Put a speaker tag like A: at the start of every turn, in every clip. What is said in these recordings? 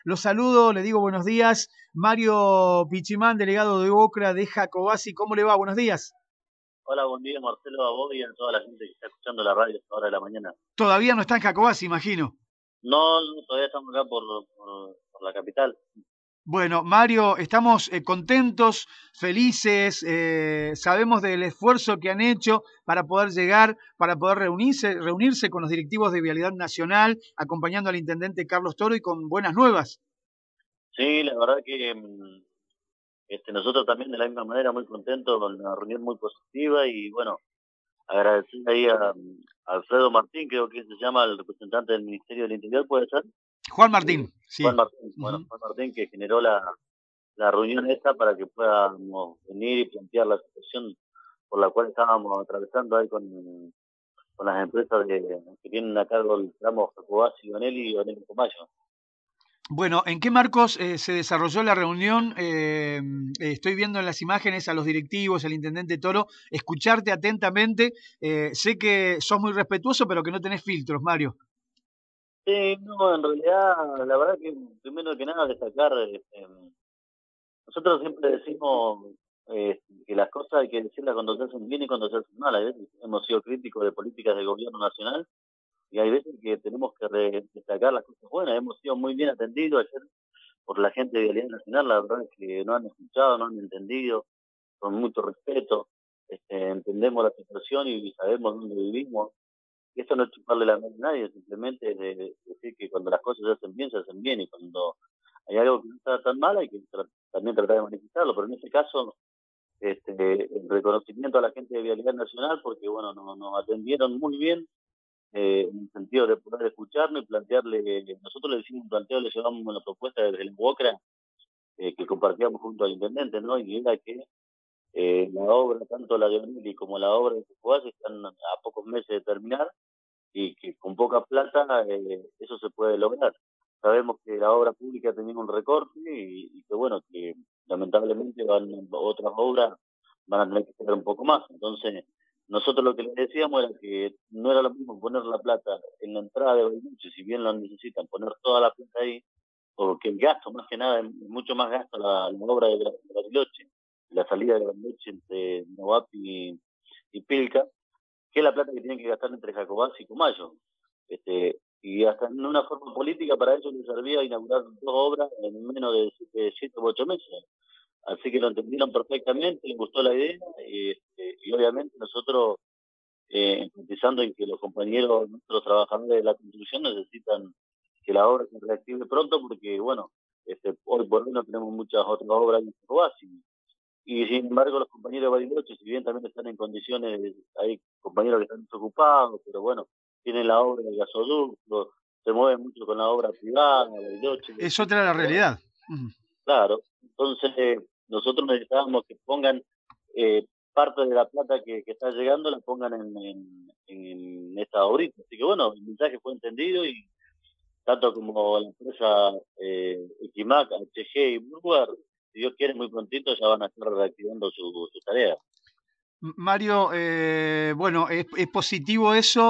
A: Los saludo, le digo buenos días. Mario Pichimán, delegado de OCRA de Jacobasi. ¿Cómo le va? Buenos días.
B: Hola, buen día Marcelo, a vos y a toda la gente que está escuchando la radio a esta hora de la mañana.
A: Todavía no está en Jacobasi, imagino.
B: No, no, todavía estamos acá por la capital.
A: Bueno, Mario, estamos contentos, felices, sabemos del esfuerzo que han hecho para poder llegar, para poder reunirse con los directivos de Vialidad Nacional, acompañando al intendente Carlos Toro y con buenas nuevas.
B: Sí, la verdad que nosotros también de la misma manera muy contentos con una reunión muy positiva y bueno, agradecer ahí a Alfredo Martín, creo que se llama el representante del Ministerio del Interior, ¿puede ser?
A: Juan
B: Eh,
A: Martín,
B: Juan
A: sí.
B: Martín, bueno,
A: Uh-huh.
B: Juan Martín que generó la reunión esta para que podamos venir y plantear la situación por la cual estábamos atravesando ahí con las empresas que tienen a cargo el tramo Jacobasi, Bonelli y Bonelli Comayo.
A: Bueno, ¿en qué marcos se desarrolló la reunión? Estoy viendo en las imágenes a los directivos, al intendente Toro, escucharte atentamente. Sé que sos muy respetuoso, pero que no tenés filtros, Mario.
B: Sí, no, en realidad, la verdad que primero que nada destacar, nosotros siempre decimos que las cosas hay que decirlas cuando se hacen bien y cuando se hacen mal. Hay veces hemos sido críticos de políticas del gobierno nacional y hay veces que tenemos que destacar las cosas buenas. Hemos sido muy bien atendidos ayer por la gente de Vialidad Nacional, la verdad es que no han escuchado, no han entendido, con mucho respeto. Entendemos la situación y sabemos dónde vivimos. Y esto no es chuparle la mano a nadie, simplemente es decir que cuando las cosas se hacen bien, y cuando hay algo que no está tan mal, hay que también tratar de manifestarlo. Pero en este caso, el reconocimiento a la gente de Vialidad Nacional, porque bueno, nos atendieron muy bien, en el sentido de poder escucharnos y plantearle, nosotros le hicimos un planteo, le llevamos una propuesta desde el UOCRA, que compartíamos junto al intendente, ¿no? Y era que la obra, tanto la de Onili como la obra de Juárez, están a pocos meses de terminar y que con poca plata eso se puede lograr. Sabemos que la obra pública tenía un recorte y que bueno, que lamentablemente otras obras van a tener que tener un poco más. Entonces, nosotros lo que les decíamos era que no era lo mismo poner la plata en la entrada de Bariloche, si bien lo necesitan, poner toda la plata ahí, porque el gasto, más que nada, es mucho más gasto la obra de Bariloche, la salida de Bariloche entre Novapi y Pilca, que es la plata que tienen que gastar entre Jacobás y Cumayo. Y hasta en una forma política para ellos les servía inaugurar dos obras en menos de 7 u 8 meses. Así que lo entendieron perfectamente, les gustó la idea y obviamente nosotros enfatizando en que los compañeros, nuestros trabajadores de la construcción necesitan que la obra se reactive pronto porque, bueno, hoy por hoy no tenemos muchas otras obras en Jacobás y sin embargo, los compañeros de Bariloche, si bien también están en condiciones, hay compañeros que están desocupados, pero bueno, tienen la obra de gasoducto, se mueven mucho con la obra privada, Bariloche,
A: Es
B: etcétera,
A: otra la
B: pero bueno,
A: realidad. Uh-huh.
B: claro. Entonces, nosotros necesitábamos que pongan parte de la plata que está llegando, la pongan en esta obrita. Así que bueno, el mensaje fue entendido y tanto como la empresa Equimac, HG y Burguard, si Dios quiere, muy prontito ya van a estar reactivando su tarea.
A: Mario, bueno, es positivo eso.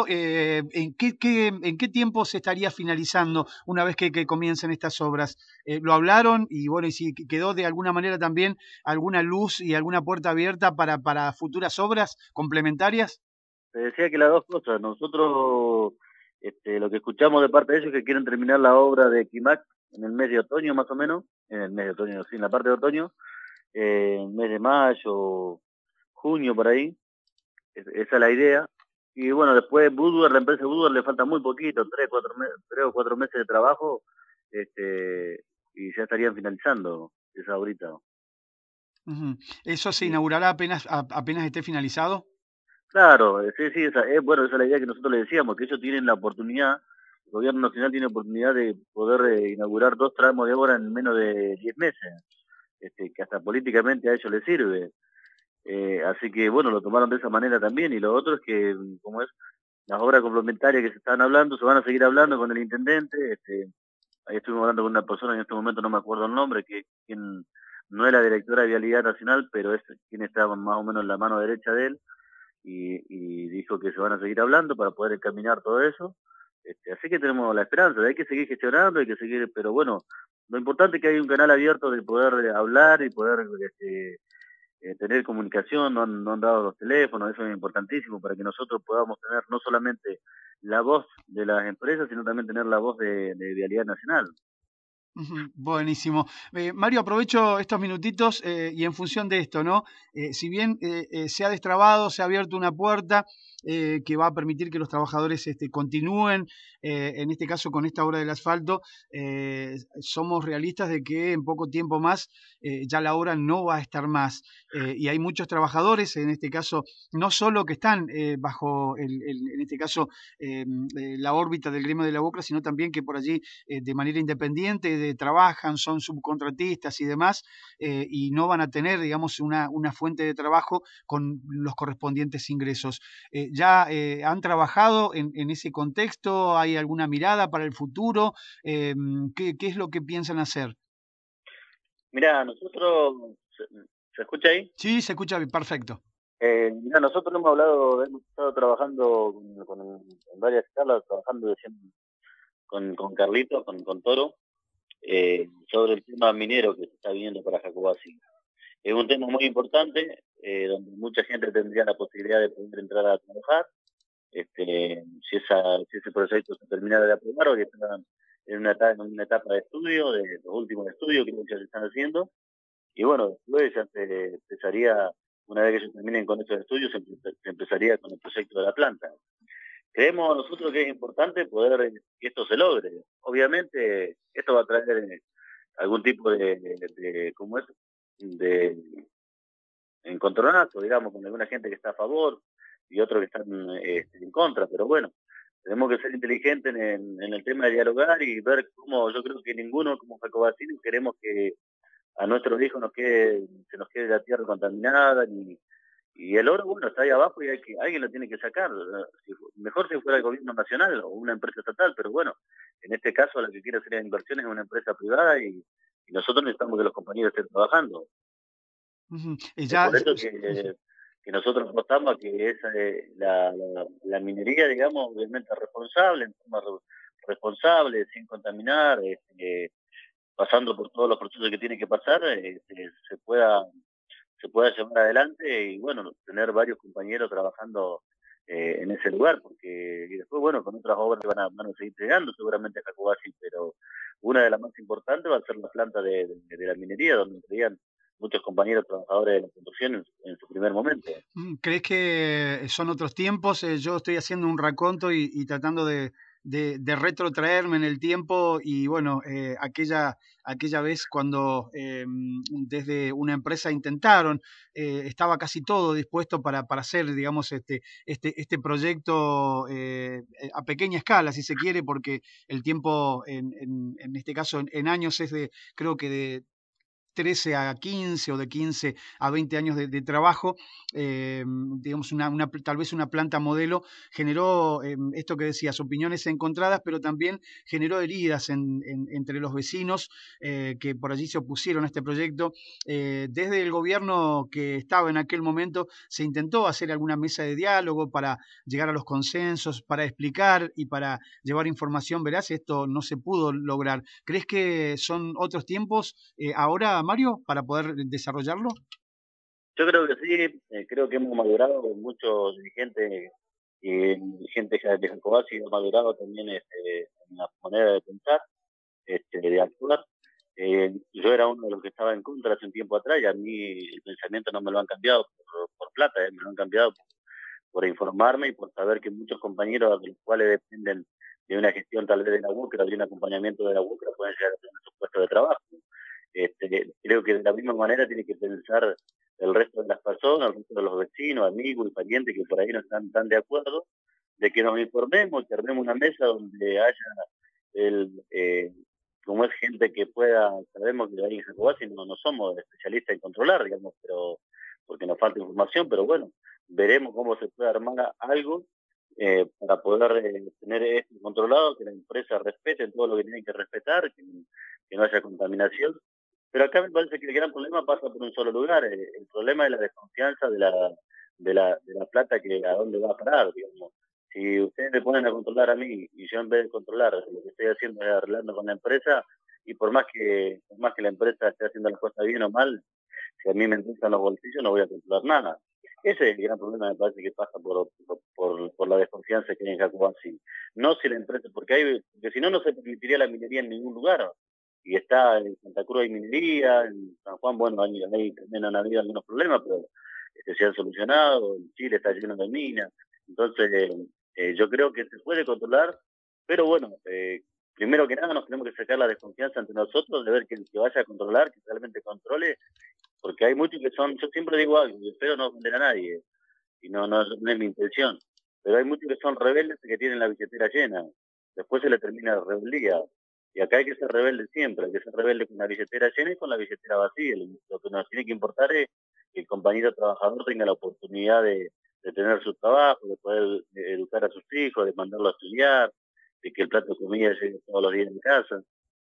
A: ¿En qué tiempo se estaría finalizando una vez que comiencen estas obras? ¿Lo hablaron? Y bueno, y si quedó de alguna manera también alguna luz y alguna puerta abierta para futuras obras complementarias.
B: Te decía que las dos cosas, nosotros lo que escuchamos de parte de ellos es que quieren terminar la obra de Equimac en el mes de otoño más o menos, en el mes de otoño, sí, en la parte de otoño, en el mes de mayo, junio por ahí, esa es la idea. Y bueno, después Woodward, la empresa Woodward le falta muy poquito, 3 o 4 meses de trabajo, y ya estarían finalizando esa ahorita.
A: Ujú. ¿Eso se
B: Y,
A: inaugurará apenas esté finalizado?
B: claro, sí, sí, bueno, esa es la idea que nosotros le decíamos, que ellos tienen la oportunidad, el gobierno nacional tiene oportunidad de poder inaugurar 2 tramos de obra en menos de 10 meses, que hasta políticamente a ellos les sirve. Así que bueno, lo tomaron de esa manera también. Y lo otro es que, como es, las obras complementarias que se están hablando, se van a seguir hablando con el intendente. Ahí estuvimos hablando con una persona, en este momento no me acuerdo el nombre, que quien no es la directora de Vialidad Nacional, pero es quien está más o menos en la mano derecha de él, y dijo que se van a seguir hablando para poder encaminar todo eso. Así que tenemos la esperanza, hay que seguir gestionando, hay que seguir, pero bueno, Lo importante es que hay un canal abierto de poder hablar y poder tener comunicación, no han dado los teléfonos, eso es importantísimo para que nosotros podamos tener no solamente la voz de las empresas, sino también tener la voz de Vialidad Nacional.
A: Ujú, buenísimo. Mario, aprovecho estos minutitos y en función de esto, ¿no? Si bien se ha destrabado, se ha abierto una puerta que va a permitir que los trabajadores continúen, en este caso con esta obra del asfalto, somos realistas de que en poco tiempo más ya la obra no va a estar más. Y hay muchos trabajadores, en este caso, no solo que están bajo, en este caso, la órbita del gremio de la UCRA, sino también que por allí de manera independiente trabajan, son subcontratistas y demás, y no van a tener, digamos, una fuente de trabajo con los correspondientes ingresos. ¿Ya han trabajado en ese contexto? ¿Hay alguna mirada para el futuro? ¿Qué es lo que piensan hacer?
B: Mira, nosotros, ¿se escucha ahí?
A: Sí, se escucha bien, perfecto.
B: Mira, nosotros hemos hablado, hemos estado trabajando en varias escalas, trabajando con Carlitos, con Toro, sobre el tema minero que se está viendo para Jacobasi. Es un tema muy importante, donde mucha gente tendría la posibilidad de poder entrar a trabajar. Si ese proyecto se terminara de aprobar, hoy están en una etapa de estudio, de los últimos estudios que ya se están haciendo, y bueno, después ya se empezaría, una vez que se terminen con estos estudios, se empezaría con el proyecto de la planta. Creemos nosotros que es importante poder que esto se logre. Obviamente, esto va a traer algún tipo ¿cómo es? De encontronazo, digamos, con alguna gente que está a favor y otros que están en contra, pero bueno, tenemos que ser inteligentes en el tema de dialogar y ver cómo, yo creo que ninguno como Jacobacini queremos que a nuestros hijos se nos quede la tierra contaminada, y el oro, bueno, está ahí abajo y alguien lo tiene que sacar. Mejor si fuera el gobierno nacional o una empresa estatal, pero bueno, en este caso la que quiere hacer inversiones es una empresa privada y nosotros necesitamos que los compañeros estén trabajando.
A: Ujú.
B: Es por eso que nosotros apostamos a que la minería, digamos, obviamente responsable, en forma responsable, sin contaminar, pasando por todos los procesos que tiene que pasar, se pueda llevar adelante y bueno, tener varios compañeros trabajando en ese lugar, porque y después, bueno, con otras obras que van a seguir llegando seguramente a Jacobasi, pero una de las más importantes va a ser la planta de la minería, donde serían muchos compañeros trabajadores de la construcción en su primer momento.
A: ¿Crees que son otros tiempos? Yo estoy haciendo un raconto y tratando de retrotraerme en el tiempo y bueno, aquella vez cuando desde una empresa intentaron, estaba casi todo dispuesto para hacer, digamos, este proyecto a pequeña escala, si se quiere, porque el tiempo en este caso en años es creo que de 13 a 15 o de 15 a 20 años de trabajo, digamos, tal vez una planta modelo, generó esto que decías, opiniones encontradas, pero también generó heridas entre los vecinos que por allí se opusieron a este proyecto. Desde el gobierno que estaba en aquel momento se intentó hacer alguna mesa de diálogo para llegar a los consensos, para explicar y para llevar información veraz. Esto no se pudo lograr. ¿Crees que son otros tiempos ahora, Mario, para poder desarrollarlo?
B: Yo creo que sí, creo que hemos madurado, muchos dirigentes y dirigentes de Jacobasi hemos madurado también en la manera de pensar, de actuar. Yo era uno de los que estaba en contra hace un tiempo atrás y a mí el pensamiento no me lo han cambiado por plata, me lo han cambiado por informarme y por saber que muchos compañeros de los cuales dependen de una gestión tal vez de la UCRA, de un acompañamiento de la UCRA, pueden llegar a tener su puesto de trabajo. Creo que de la misma manera tiene que pensar el resto de las personas, el resto de los vecinos, amigos y parientes que por ahí no están tan de acuerdo, de que nos informemos, que armemos una mesa donde haya el, como es gente que pueda, sabemos que ahí en Jacobasi no somos especialistas en controlar, digamos, pero porque nos falta información, pero bueno, veremos cómo se puede armar algo para poder tener esto controlado, que la empresa respete todo lo que tienen que respetar, que no haya contaminación. Pero acá me parece que el gran problema pasa por un solo lugar. El problema es la desconfianza de la plata que a dónde va a parar, digamos. Si ustedes me ponen a controlar a mí y yo en vez de controlar lo que estoy haciendo es arreglando con la empresa, y por más que la empresa esté haciendo las cosas bien o mal, si a mí me entran los bolsillos no voy a controlar nada. Ese es el gran problema, me parece que pasa por la desconfianza que hay en Jacobacci. No si la empresa, porque si no, no se permitiría la minería en ningún lugar. Y está en Santa Cruz hay minería, en San Juan, bueno, ahí también han habido algunos problemas, pero se han solucionado, en Chile está lleno de minas. Entonces, yo creo que se puede controlar, pero bueno, primero que nada nos tenemos que sacar la desconfianza entre nosotros de ver que el que vaya a controlar, que realmente controle, porque hay muchos que son, yo siempre digo algo, y espero no ofender a nadie, y no es mi intención, pero hay muchos que son rebeldes y que tienen la billetera llena, después se le termina la rebeldía, y acá hay que ser rebelde siempre, hay que ser rebelde con la billetera llena y con la billetera vacía, lo que nos tiene que importar es que el compañero trabajador tenga la oportunidad de tener su trabajo, de poder educar a sus hijos, de mandarlo a estudiar, de que el plato de comida llegue todos los días en casa.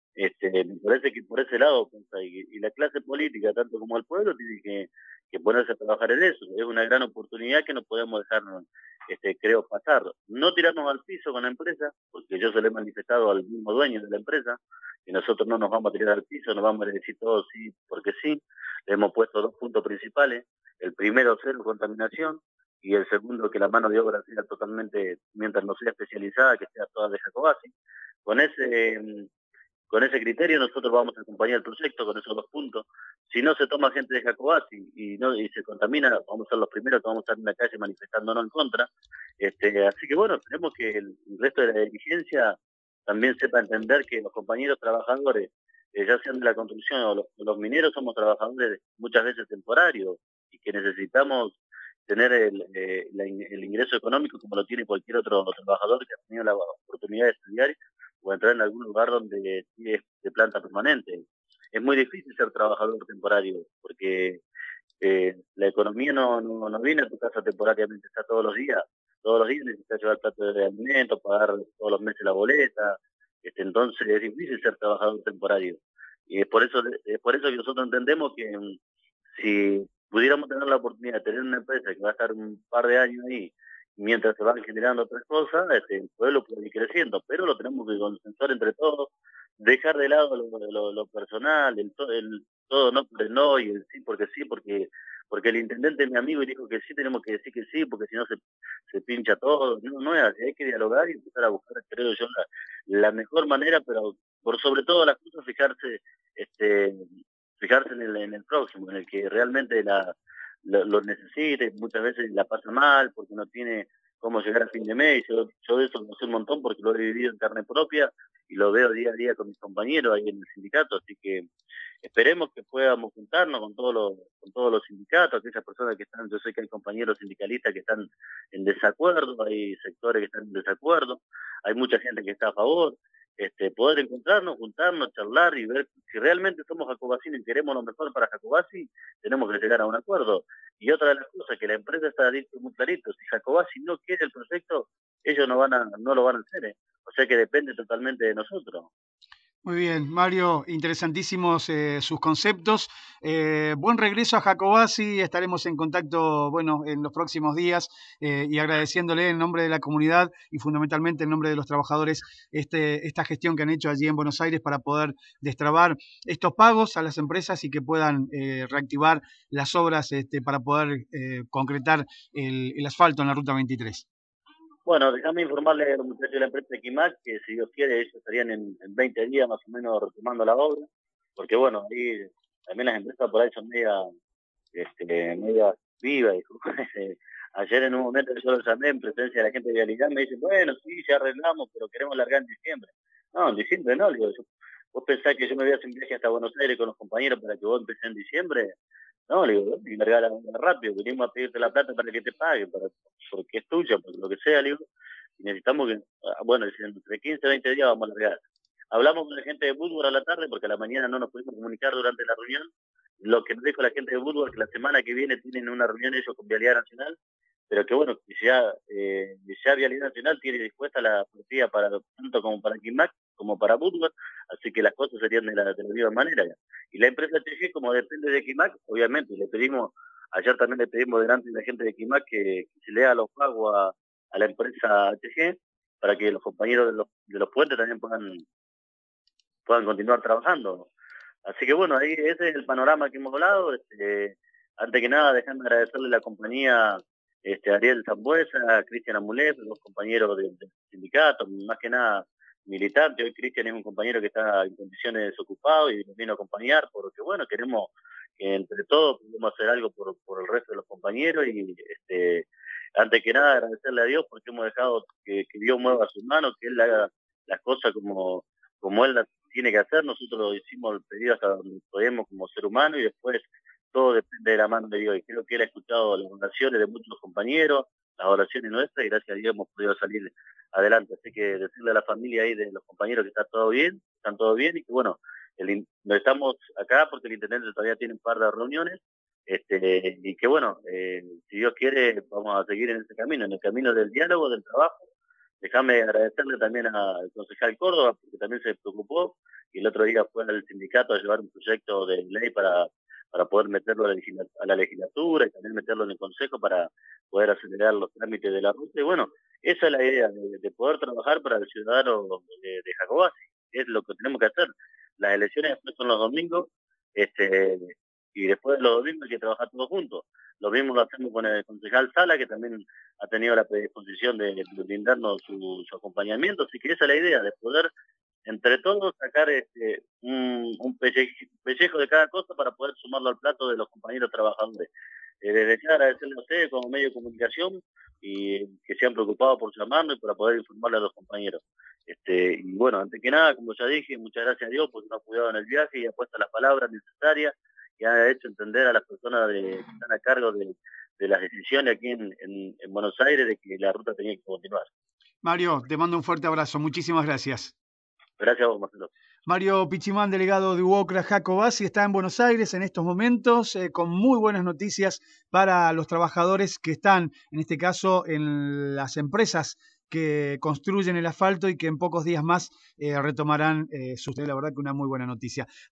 B: Me parece que por ese lado, y la clase política, tanto como el pueblo, tiene que ponerse a trabajar en eso. Es una gran oportunidad que no podemos dejarnos, creo, pasar. No tirarnos al piso con la empresa, porque yo se lo he manifestado al mismo dueño de la empresa, que nosotros no nos vamos a tirar al piso, nos vamos a decir todo sí, porque sí. Le hemos puesto dos puntos principales. El primero, cero contaminación, y el segundo, que la mano de obra sea totalmente, mientras no sea especializada, que sea toda de Jacobacci. Con ese con ese criterio nosotros vamos a acompañar el proyecto con esos dos puntos. Si no se toma gente de Jacobacci y se contamina, vamos a ser los primeros que vamos a estar en la calle manifestándonos en contra. Así que bueno, esperemos que el resto de la dirigencia también sepa entender que los compañeros trabajadores, ya sean de la construcción o los mineros, somos trabajadores muchas veces temporarios y que necesitamos tener el ingreso económico como lo tiene cualquier otro trabajador que ha tenido la oportunidad de estudiar o entrar en algún lugar donde es de planta permanente. Es muy difícil ser trabajador temporario, porque la economía no viene a tu casa temporariamente, está todos los días. Todos los días necesitas llevar plato de alimento, pagar todos los meses la boleta. Entonces es difícil ser trabajador temporario. Y es por eso que nosotros entendemos que si pudiéramos tener la oportunidad de tener una empresa que va a estar un par de años ahí, mientras se van generando otras cosas, el pueblo puede ir creciendo, pero lo tenemos que consensuar entre todos, dejar de lado lo personal, el todo no por el no y el sí, porque el intendente es mi amigo y dijo que sí, tenemos que decir que sí, porque si no se pincha todo. No es así, hay que dialogar y empezar a buscar, creo yo, la mejor manera, pero por sobre todo las cosas, este, fijarse en el próximo, en el que realmente lo necesite, muchas veces la pasa mal porque no tiene cómo llegar a fin de mes. Yo de eso no sé un montón porque lo he vivido en carne propia y lo veo día a día con mis compañeros ahí en el sindicato, así que esperemos que podamos juntarnos con todos los sindicatos, aquellas personas que están, yo sé que hay compañeros sindicalistas que están en desacuerdo, hay sectores que están en desacuerdo, hay mucha gente que está a favor, poder encontrarnos, juntarnos, charlar y ver si realmente somos jacobacinos y queremos lo mejor para Jacobacci, tenemos que llegar a un acuerdo. Y otra de las cosas que la empresa está dicho muy clarito, si Jacobacci no quiere el proyecto, ellos no lo van a hacer, ¿eh? O sea que depende totalmente de nosotros.
A: Muy bien, Mario, interesantísimos sus conceptos. Buen regreso a Jacobacci, estaremos en contacto, bueno, en los próximos días y agradeciéndole en nombre de la comunidad y fundamentalmente en nombre de los trabajadores esta gestión que han hecho allí en Buenos Aires para poder destrabar estos pagos a las empresas y que puedan reactivar las obras para poder concretar el asfalto en la Ruta 23.
B: Bueno, déjame informarle a los muchachos de la empresa de Quimac que si Dios quiere ellos estarían en 20 días más o menos retomando la obra, porque bueno, ahí también las empresas por ahí son media vivas. Ayer en un momento yo lo llamé en presencia de la gente de Vialidad, me dicen, bueno, sí, ya arreglamos, pero queremos largar en diciembre. No, en diciembre no, le digo, vos pensás que yo me voy a hacer un viaje hasta Buenos Aires con los compañeros para que vos empecés en diciembre. No, le digo, y largar rápido, venimos a pedirte la plata para que te pague, porque es tuya, por lo que sea, le digo, y necesitamos que, bueno, dicen, entre 15 y 20 días vamos a largar. Hablamos con la gente de Woodward a la tarde, porque a la mañana no nos pudimos comunicar durante la reunión. Lo que nos dijo la gente de Woodward, que la semana que viene tienen una reunión ellos con Vialidad Nacional, pero que bueno, que ya Vialidad Nacional tiene dispuesta la partida para tanto como para Quimac como para Woodward, así que las cosas serían de la misma manera. Y la empresa TG, como depende de Quimac, obviamente ayer también le pedimos delante de la gente de Quimac que se le haga los pagos a la empresa TG para que los compañeros de los puentes también puedan continuar trabajando. Así que bueno, ahí ese es el panorama que hemos hablado. Antes que nada, déjame agradecerle la compañía a Ariel Zambuesa, a Cristian Amulet, los compañeros del sindicato, más que nada militante. Hoy Cristian es un compañero que está en condiciones desocupado y nos vino a acompañar porque, bueno, queremos que entre todos podamos hacer algo por el resto de los compañeros y antes que nada agradecerle a Dios porque hemos dejado que Dios mueva sus manos, que Él haga las cosas como Él las tiene que hacer. Nosotros hicimos el pedido hasta donde podemos como ser humano y después todo depende de la mano de Dios. Y creo que Él ha escuchado las oraciones de muchos compañeros, las oraciones nuestras, y gracias a Dios hemos podido salir adelante. Así que decirle a la familia ahí de los compañeros que está todo bien, están todo bien y que bueno, no estamos acá porque el intendente todavía tiene un par de reuniones. Y que bueno, si Dios quiere, vamos a seguir en ese camino, en el camino del diálogo, del trabajo. Déjame agradecerle también al concejal Córdoba, porque también se preocupó, y el otro día fue al sindicato a llevar un proyecto de ley para poder meterlo a la legislatura y también meterlo en el consejo para poder acelerar los trámites de la ruta. Y bueno, esa es la idea, de poder trabajar para el ciudadano de Jacobasi, es lo que tenemos que hacer. Las elecciones después son los domingos, y después de los domingos hay que trabajar todos juntos. Lo mismo lo hacemos con el concejal Sala, que también ha tenido la predisposición de brindarnos su acompañamiento. Así que esa es la idea, de poder entre todos sacar un pellejo de cada cosa para poder sumarlo al plato de los compañeros trabajadores. Desde ya agradecerle a ustedes como medio de comunicación y que se han preocupado por llamarnos y para poder informarle a los compañeros. Y bueno, antes que nada, como ya dije, muchas gracias a Dios porque nos ha cuidado en el viaje y ha puesto las palabras necesarias y ha hecho entender a las personas que están a cargo de las decisiones aquí en Buenos Aires de que la ruta tenía que continuar.
A: Mario, te mando un fuerte abrazo. Muchísimas gracias.
B: Gracias a vos, Marcelo.
A: Mario Pichimán, delegado de UOCRA Jacobasi, está en Buenos Aires en estos momentos con muy buenas noticias para los trabajadores que están, en este caso, en las empresas que construyen el asfalto y que en pocos días más retomarán su... La verdad que una muy buena noticia.